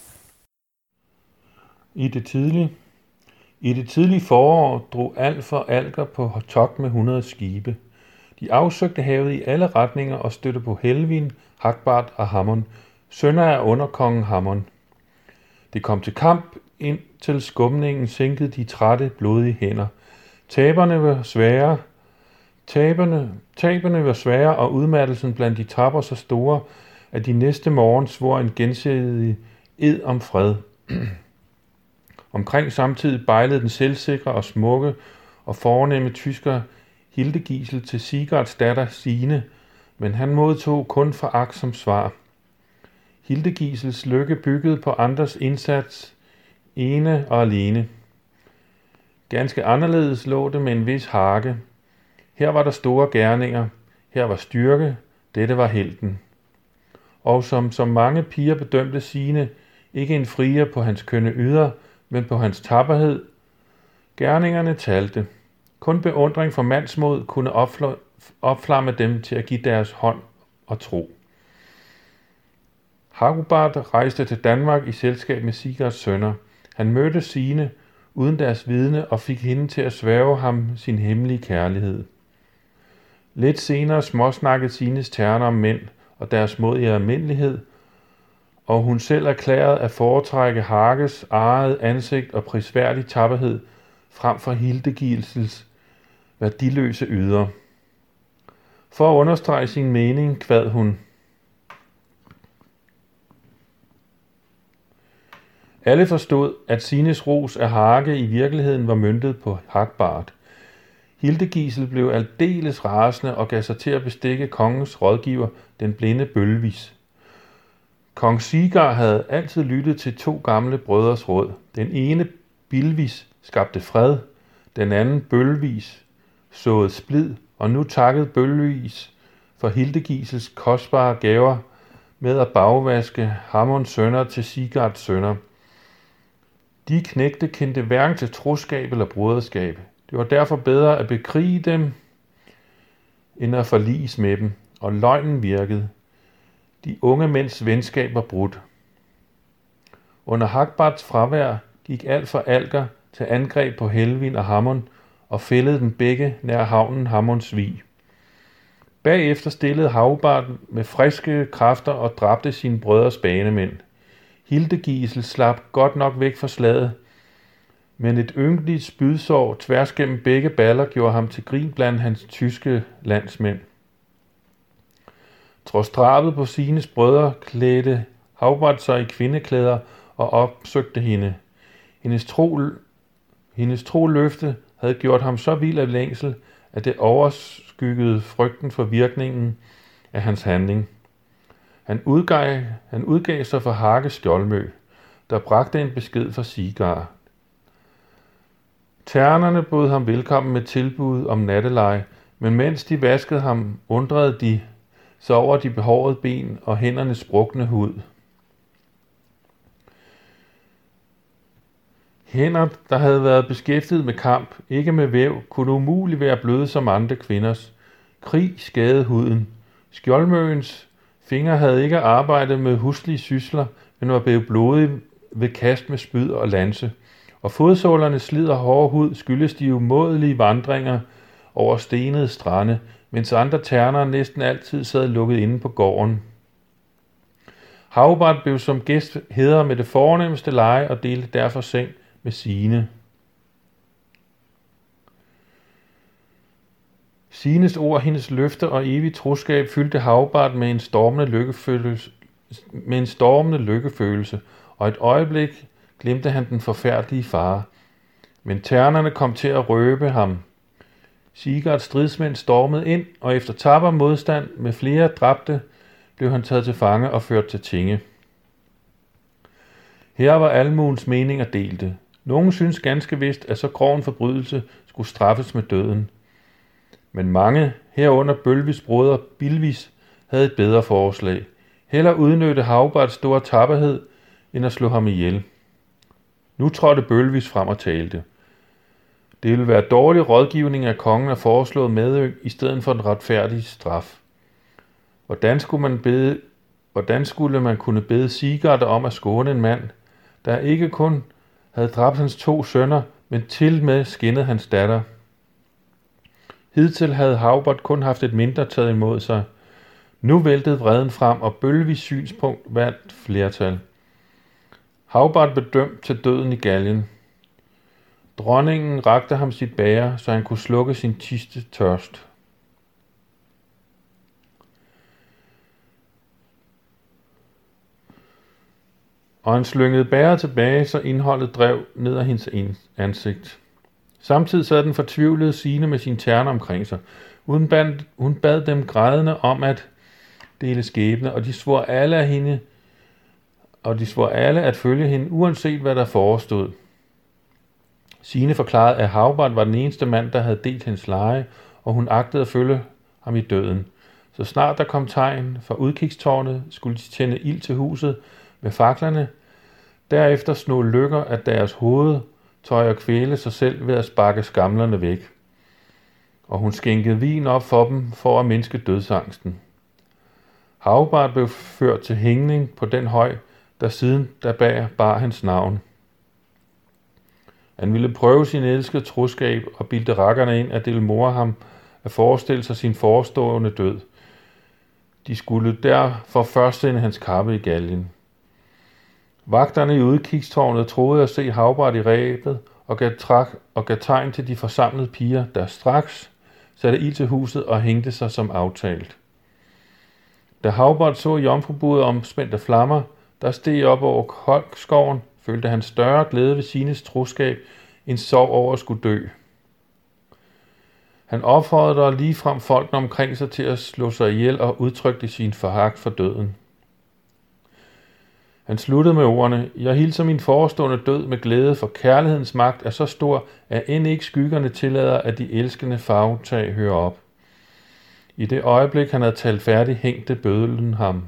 I det tidlige I det tidlige forår drog Alf for Alger på togt med hundrede skibe. De afsøgte havet i alle retninger og stødte på Helvin, Hagbart og Hammon, sønner af underkongen Hammon. Det kom til kamp, indtil skumningen sænkede de trætte, blodige hænder. Taberne var svære, taberne, taberne var svære, og udmattelsen blandt de tapper så store, at de næste morgen svor en gensidig ed om fred. Omkring samtidig bejlede den selvsikre og smukke og fornemme tysker Hildegisel til Sigurds datter Signe, men han modtog kun foragt som svar. Hildegisels lykke byggede på andres indsats, ene og alene. Ganske anderledes lå det med en vis Hage. Her var der store gerninger, her var styrke, dette var helten. Og som så mange piger bedømte Signe, ikke en frier på hans kønne yder, men på hans tapperhed. Gerningerne talte. Kun beundring for mandsmod kunne opflamme dem til at give deres hånd og tro. Hagbart rejste til Danmark i selskab med Sigurds sønner. Han mødte Signe uden deres vidne og fik hende til at sværge ham sin hemmelige kærlighed. Lidt senere småsnakkede Signes terner om mænd og deres mod i almindelighed, og hun selv erklærede at foretrække Hages eget ansigt og prisværdig tapperhed frem for Hildegisels værdiløse yder. For at understrege sin mening kvad hun: Alle forstod, at Signes ros af Hage i virkeligheden var møntet på Hagbart. Hildegisel blev aldeles rasende og gav sig til at bestikke kongens rådgiver, den blinde Bølvis. Kong Sigurd havde altid lyttet til to gamle brødres råd. Den ene, Bilvis, skabte fred, den anden, Bølvis, såede splid, og nu takkede Bølvis for Hildegisels kostbare gaver med at bagvaske Hammons sønner til Sigurds sønner. De knægte kendte hverken til troskab eller broderskab. Det var derfor bedre at bekrige dem, end at forliges med dem, og løgnen virkede. De unge mænds venskab var brudt. Under Hagbarts fravær gik Alf for Alger til angreb på Helvin og Hammon og fældede dem begge nær havnen Hammonsvig. Bagefter stillede Hagbart med friske kræfter og dræbte sine brødres banemænd. Hildegisel slap godt nok væk fra slaget, men et ynkeligt spydsår tværs gennem begge baller gjorde ham til grin blandt hans tyske landsmænd. Trods drabet på Signes brødre klædte Hagbart sig i kvindeklæder og opsøgte hende. Hendes tro, hendes tro løfte havde gjort ham så vild af længsel, at det overskyggede frygten for virkningen af hans handling. Han udgav, han udgav sig for Hage Skjoldmø, der bragte en besked fra Sigard. Ternerne bød ham velkommen med tilbud om natteleje, men mens de vaskede ham, undrede de så over de behårede ben og hændernes sprukne hud. Hænder, der havde været beskæftiget med kamp, ikke med væv, kunne umuligt være bløde som andre kvinders. Krig skadede huden. Skjoldmøens fingre havde ikke arbejdet med huslige sysler, men var blevet blodige ved kast med spyd og lanse. Og fodsålerne slider hårde hud skyldes de umådelige vandringer over stenede strande, mens andre terner næsten altid sad lukket inde på gården. Hagbard blev som gæst hædret med det fornemmeste leje og delte derfor seng med Signe. Signes ord, hendes løfter og evige troskab fyldte Hagbard med en stormende lykkefølelse, med en stormende lykkefølelse, og et øjeblik glemte han den forfærdelige fare. Men ternerne kom til at røbe ham. Sigards stridsmænd stormede ind, og efter tapper modstand med flere dræbte, blev han taget til fange og ført til tinge. Her var almuens meninger delte. Nogen synes ganske vist, at så grov en forbrydelse skulle straffes med døden. Men mange, herunder Bølvis brødre Bilvis, havde et bedre forslag. Heller udnytte Hagbards store tapperhed, end at slå ham ihjel. Nu trådte Bølvis frem og talte. Det ville være dårlig rådgivning af kongen at foreslå medøg i stedet for en retfærdig straf. Hvordan skulle man, bede, hvordan skulle man kunne bede Sigard om at skåne en mand, der ikke kun havde dræbt hans to sønner, men til med skindet hans datter? Hidtil havde Hagbard kun haft et mindre taget imod sig. Nu væltede vreden frem, og Bølvis synspunkt vandt flertal. Hagbard blev dømt til døden i galgen. Dronningen rakte ham sit bæger, så han kunne slukke sin sidste tørst. Og han slyngede bæger tilbage, så indholdet drev ned ad hendes ansigt. Samtidig sad den fortvivlede Signe med sin terne omkring sig. Hun bad, hun bad dem grædende om at dele skæbne, og de svor alle af hende, og de svor alle at følge hende, uanset hvad der forestod. Signe forklarede, at Hagbard var den eneste mand, der havde delt hendes leje, og hun agtede at følge ham i døden. Så snart der kom tegn fra udkigstårnet, skulle de tænde ild til huset med faklerne. Derefter snå lykker af deres hovedtøj og kvæle sig selv ved at sparke skamlerne væk. Og hun skænkede vin op for dem for at mindske dødsangsten. Hagbard blev ført til hængning på den høj, der siden der bag bar hans navn. Han ville prøve sin elskede troskab og bildte rakkerne ind, at det ville more ham at forestille sig sin forestående død. De skulle derfor først sende hans kappe i galgen. Vagterne i udkigstårnet troede at se Hagbard i ræbet og gav, trak, og gav tegn til de forsamlede piger, der straks satte ild til huset og hængte sig som aftalt. Da Hagbard så jomfrubudet omspændte flammer, der steg op over Holkskoven, følte han større glæde ved Signes troskab, end sorg over at skulle dø. Han opfordrede ligefrem folkene omkring sig til at slå sig ihjel og udtrykte sin foragt for døden. Han sluttede med ordene: Jeg hilser min forestående død med glæde, for kærlighedens magt er så stor, at end ikke skyggerne tillader, at de elskende farvetag hører op. I det øjeblik, han havde talt færdig, hængte bødlen ham.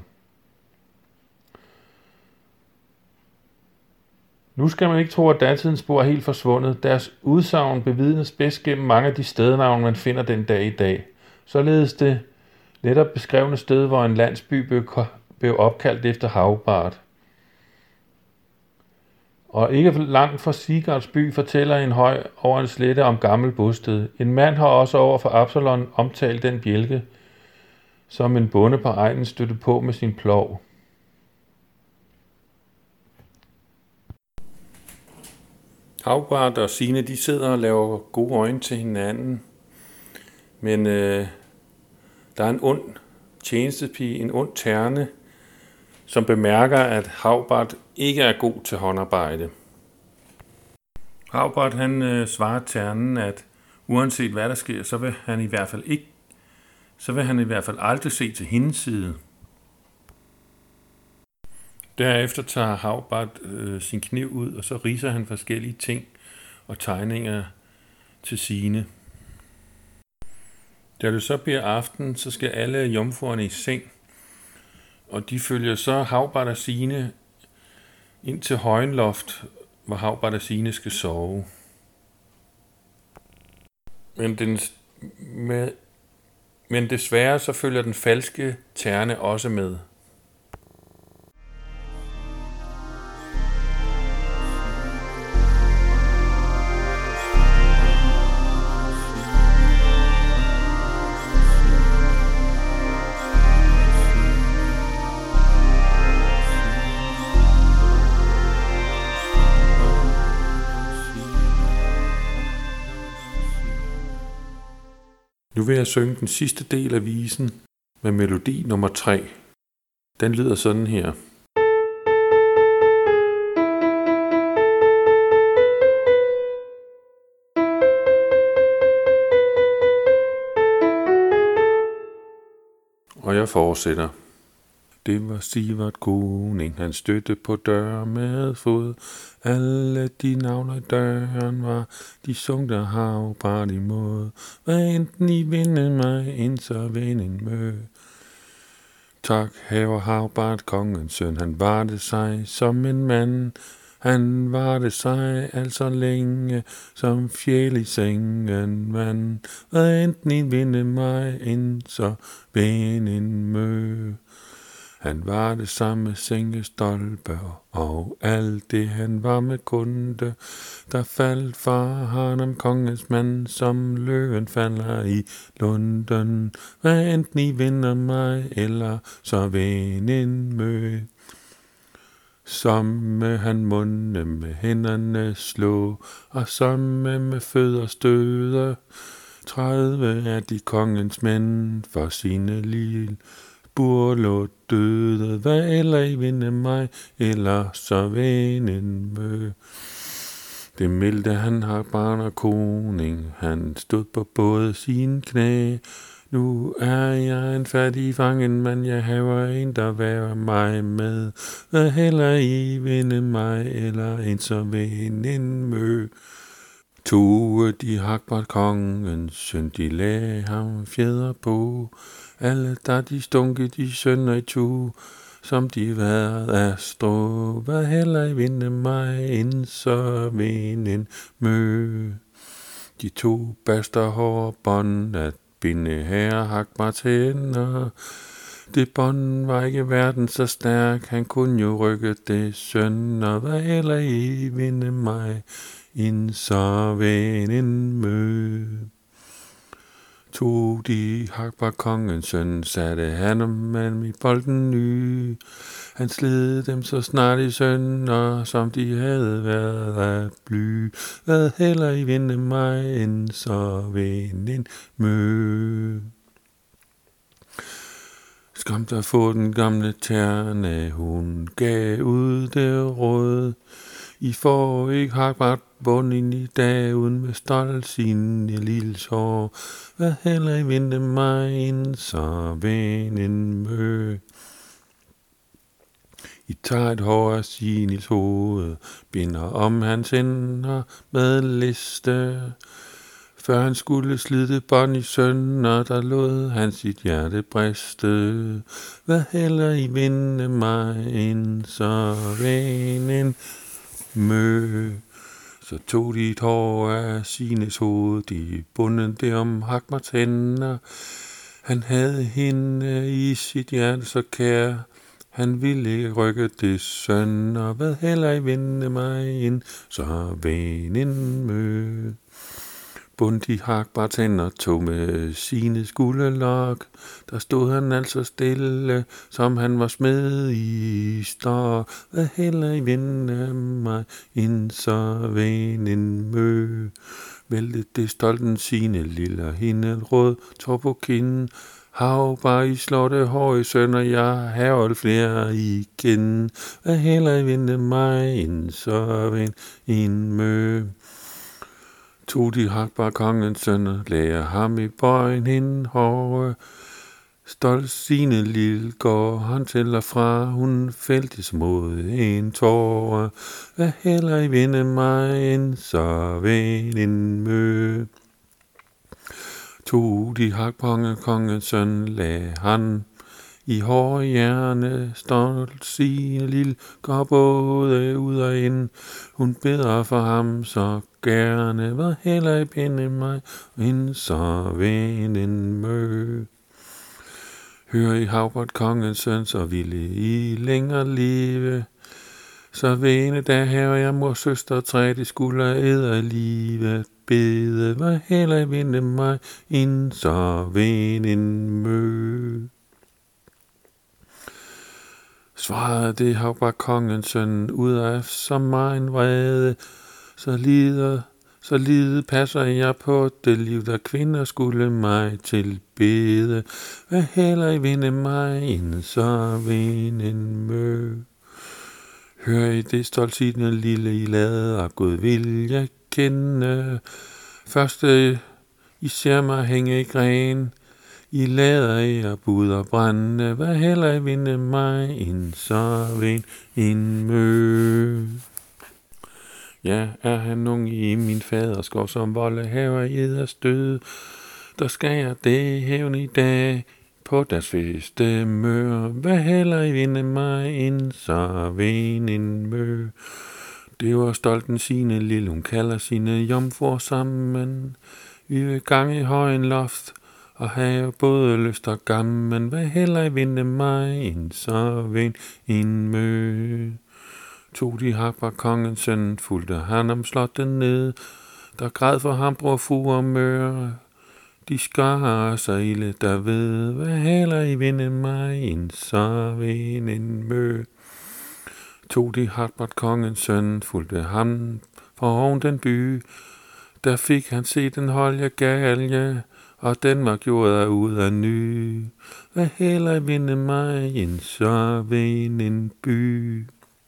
Nu skal man ikke tro, at datidens spor er helt forsvundet. Deres udsagn bevidnes bedst gennem mange af de stednavne, man finder den dag i dag. Således det netop beskrevne sted, hvor en landsby blev opkaldt efter Hagbard. Og ikke langt fra Sigards by fortæller en høj over en slette om gammel bosted. En mand har også over for Absalon omtalt den bjælke, som en bonde på egnen støtte på med sin plov. Hagbard og Signe, de sidder og laver gode øjne til hinanden, men øh, der er en ond tjenestepige, en ond terne, som bemærker, at Hagbard ikke er god til håndarbejde. Hagbard han øh, svarer ternen, at uanset hvad der sker, så vil han i hvert fald ikke, så vil han i hvert fald aldrig se til hendes side. Derefter tager Havbart øh, sin kniv ud, og så ridser han forskellige ting og tegninger til Signe. Da det så bliver aften, så skal alle jomfruerne i seng, og de følger så Havbart og Signe ind til Højenloft, hvor Havbart og Signe skal sove. Men, den, med, men desværre så følger den falske Terne også med. Nu vil jeg synge den sidste del af visen med melodi nummer tre. Den lyder sådan her. Og jeg fortsætter. Det var Sivart Koning, han støtte på dør med fod. Alle de navne i døren var, de sung der Havbart imod. Hvad enten I vinde mig, ind så vending mø. Tak, haver Havbart, kongens søn, han var det sig som en mand. Han var det sig altså længe, som fjæl i sengen vand. Hvad enten I vinde mig, ind så vending mø. Han var det samme sengestolpe, og alt det han var med kunde, der faldt fra han om kongens mand, som løven falder i lunden. Hvad enten I vinder mig, eller så venden mø. Som han munde med hænderne slå, og som med fødder støde, tredive af de kongens mænd for sine liv. Burlå døde, hvad eller I vinde mig, eller så venden mø. Det meldte han har barn og koning, han stod på både sin knæ. Nu er jeg en fattig fangen, men jeg haver en, der værer mig med. Hvad heller I vinde mig, eller en så venden mø. Tue de Havbart kongens søn, de lagde ham fjeder på. Alle der de stunke de sønner i tu, som de været af strå. Hvad heller I vinde mig, ind så venden mø. De to baster hårde bånd at binde her Havbart hænder. Det bånd var ikke verden så stærk, han kunne jo rykke det sønner. Hvad heller I vinde mig, ind så venden mø. Tog de Havbart kongens søn, satte han om mellem i bolden ny. Han sled dem så snart i sønder, som de havde været af bly. Hvad heller I vinde mig, end så venden mø. Skræmt at få den gamle Terne, hun gav ud det råd. I får ikke Havbart bunden i dag, uden med stolt sine lille hår. Hvad heller I vinde mig, ind så venden mø. I tager et hår af Signes hoved, binder om hans hænder med liste. Før han skulle slide bånd i sønder, der lod han sit hjerte briste. Hvad heller I vinde mig, ind så venden mø. Så tog de et hår af Signes hoved, de bundet det om Havbarts hænder. Han havde hende i sit hjerte så kær, han ville ikke rykke det sønder. Hvad heller I vinde mig ind, så venden mø. Bundt de Havbarts hænder tog med Signes guldlok, der stod han altså stille, som han var smed i stor. Hvad heller I vinde mig ind, så venden mø. Vælte det stolten Signe lille hende råd, tår på kinden. Havbart I slotte hår i sønder, jeg har flere igen. Hvad heller I vinde mig ind, så venden mø. Tog de Havbart kongens sønner, lagde ham i bøjen hende hårde. Stolt sine lille går han til og fra, hun fæltes mod en tåre. Hvad heller I vinde mig end så ven en mø. To de hakponge kongens søn lag han i hårde hjerne, stolt sine lille går både ud og ind. Hun beder for ham så gerne, hvad heller I vinde mig end så ven en mø. Hør I Havbert kongens søn, så ville I længere leve. Så vene der haver jeg mor søster træ, de skulle æder livet bede. Hvad heller I vinde mig ind, så ven en mø. Svarede det Havbert kongens søn ud af så megen vrede, så lider Så lide passer jeg på det liv, der kvinder skulle mig tilbede. Hvad heller I vinde mig ind, så ven en mø. Hør I det stoltsidende lille, I lader god vilje kende. Første I ser mig hænge i gren, I lader jer bud og brænde. Hvad heller I vinde mig ind, så ven en mø. Ja, er han ung i min faderskov, som volde haver i eders død, der skal jeg det hævn i dag på deres feste mør. Hvad heller I vinde mig ind, så ven en mø. Det var stolten sine lille, hun kalder sine jomfruer sammen. Vi vil gange i højen loft og have både lyst og gammen. Hvad heller I vinde mig ind, så ven en mø. Tog de Havbert kongens søn, fulgte han om slottet ned, der græd for ham bror fu og mør. De skar sig ilde, der ved, hvad heller I vinde mig ind, så ven en mø. Tog de Havbert kongens søn, fulgte ham fra oven den by, der fik han set den holje galge, og den var gjort ud af ny. Hvad heller I vinde mig ind, så ven en by.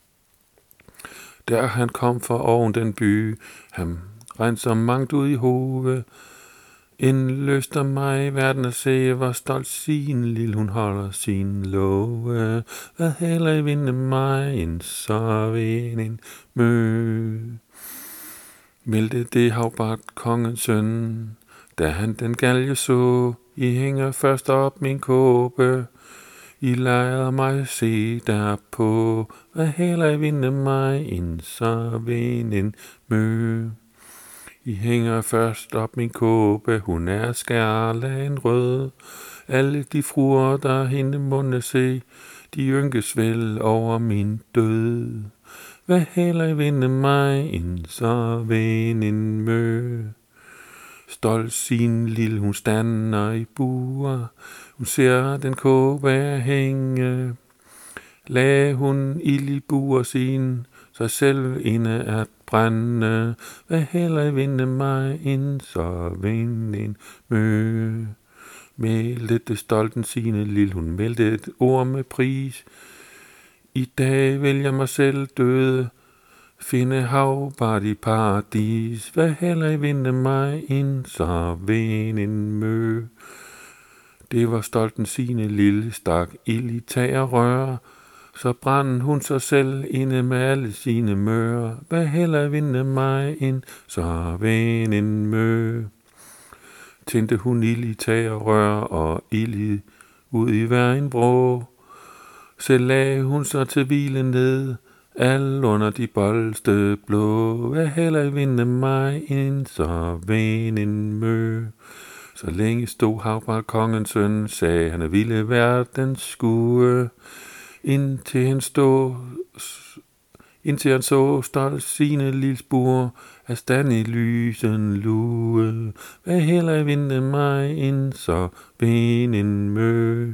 Der han kom fra oven den by, han renser mangt ud i hovedet. En lyster mig i verden at se, hvor stolt sin lille hun holder sin love. Hvad heller I vinde mig ind, så ven en mø. Meldte det Havbert kongens søn, da han den galge så. I hænger først op min kåbe, I lader mig se derpå. Hvad heller I vinde mig ind, så ven en mø. I hænger først op min kåbe, hun er skærlagen rød. Alle de fruer, der hende munde se, de ynkes vel over min død. Hvad heller I vinde mig ind, så ven en mø. Stolt sin lille, hun stander i buer, hun ser den kåbe hænge. Lag hun ild i buer sin, sig selv inde at brænde. Hvad heller I vinde mig ind, så ven en mø. Meldte det stolten sine lille, hun meldte et ord med pris. I dag vil jeg mig selv døde, finde Havbert i paradis. Hvad heller I vinde mig ind, så ven en mø. Det var stolten sine lille, stak ild i tag og rør, så brændte hun sig selv inde med alle sine mør. Hvad heller I vinde mig ind, så ven en mø. Tændte hun ild i tag og rør og ild ud i hver en vrå. Selv lagde hun sig til hvile ned, al under de boldste blå. Hvad heller I vinde mig ind, så ven en mø. Så længe stod Havbert kongens søn, sagde han, at ville verden skue. Indtil han stod, indtil han så stolt sine lille spur af stand i lysen lue. Hvad heller I vinde mig ind, så ven en mø.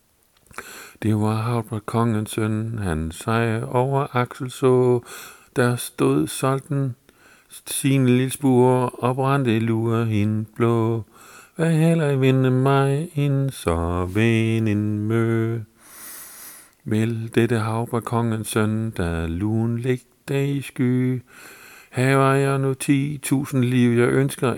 Det var Havbert kongens søn, han sejr over Aksel så, der stod solten sine lille spur og brændte i lure hende blå. Hvad heller I vinde mig ind, så ven en mø. Vel dette Havbert kongens søn, der luen ligte i sky. Haver jeg nu ti tusind liv, jeg ønsker et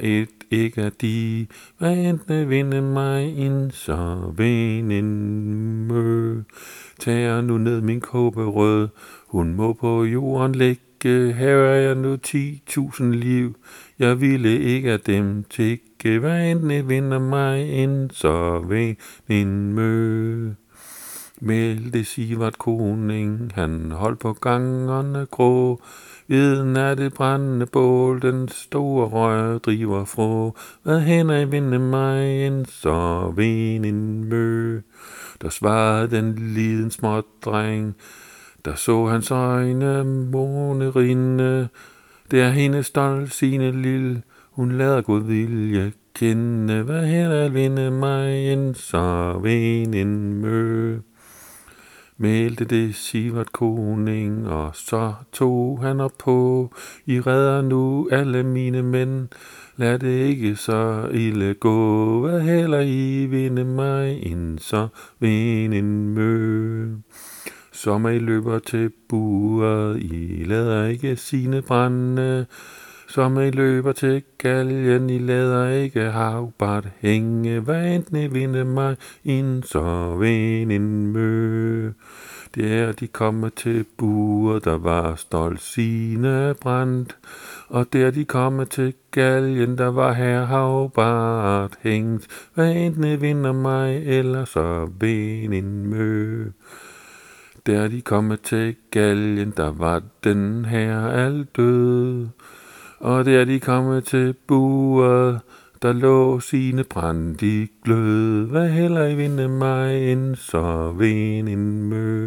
ikke er de, hvad enten vinde mig ind, så vinden mø. Tager nu ned min kåberød, hun må på jorden ligge, her er jeg nu ti tusind liv, jeg ville ikke af dem tikke, hvad enten vinder mig ind, så vinden mø. Meldte Sivart koning, han holdt på gangerne grå, viden af det brændende bål, den store rør driver fra. Hvad hænder i vinde mig ind, så vinden mø. Der svarede den liden småt dreng, der så hans øjne måne rinde. Det er hendes stolt sine lille, hun lader god vilje kende. Hvad hænder i vinde mig ind, så vinden mø. Meldte det Sivart koning, og så tog han op på, I redder nu alle mine mænd, lad det ikke så ille gå, hvad heller I vinde mig ind, så vinden mø. Som I løber til buret, I lader ikke sine brænde, som I løber til galgen, I lader ikke havbart hænge, hvad enten I vinde mig ind, så vinden mø. Det er de kommer til buret, der var stolt sine brændt, og der de kommer til galgen, der var her havbart hængt, hvad enten I vinder mig, eller så vinden mø. Der de kommer til galgen, der var den her alt død, og der de kommer til buret, der lå sine brand i glød, hvad heller I vinde mig ind, så vinden mø.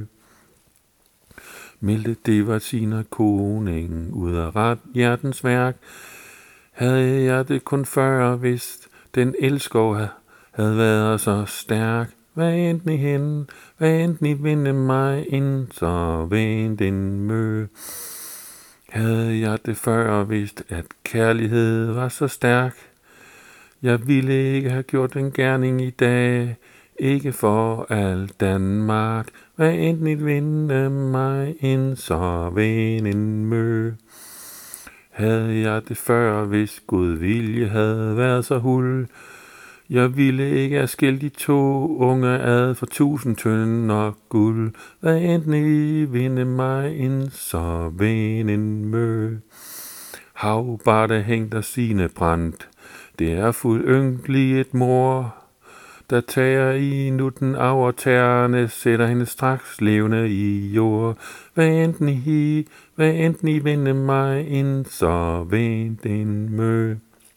Meldte det var sine koning, ud af ret hjertens værk, havde jeg det kun før vidst, den elskov havde været så stærk. Hvad enten I hen, hvad enten I vinde mig ind, så vinden mø. Havde jeg det før vidst, at kærlighed var så stærk, jeg ville ikke have gjort den gerning i dag, ikke for al Danmark, hvad enten I vinde mig ind, så vinden mø. Havde jeg det før, hvis Gud vilje havde været så huld, jeg ville ikke have skilt de to unge ad for tusind tønder guld, hvad enten I vinde mig ind, så vinden mø. Havbarte hængte sine brændt, det er fuld ynkeligt mor, der tager I nu den over tæerne, sætter hende straks levende i jord. Hvad enten I, hvad enten I vinde mig ind, så vinden mø.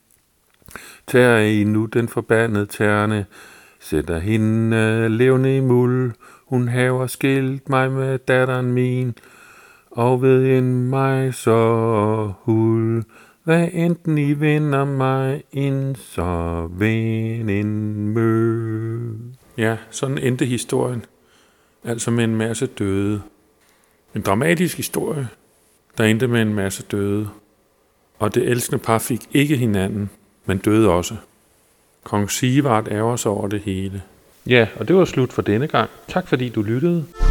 Tager I nu den forbandede terne, sætter hende levende i muld, hun haver skilt mig med datteren min, og ved en mig så hul. Hvad enten I vinder mig ind, så vinden mø. Ja, sådan endte historien. Altså med en masse døde. En dramatisk historie, der endte med en masse døde. Og det elskende par fik ikke hinanden, men døde også. Kong Sivart ærger sig over det hele. Ja, og det var slut for denne gang. Tak fordi du lyttede.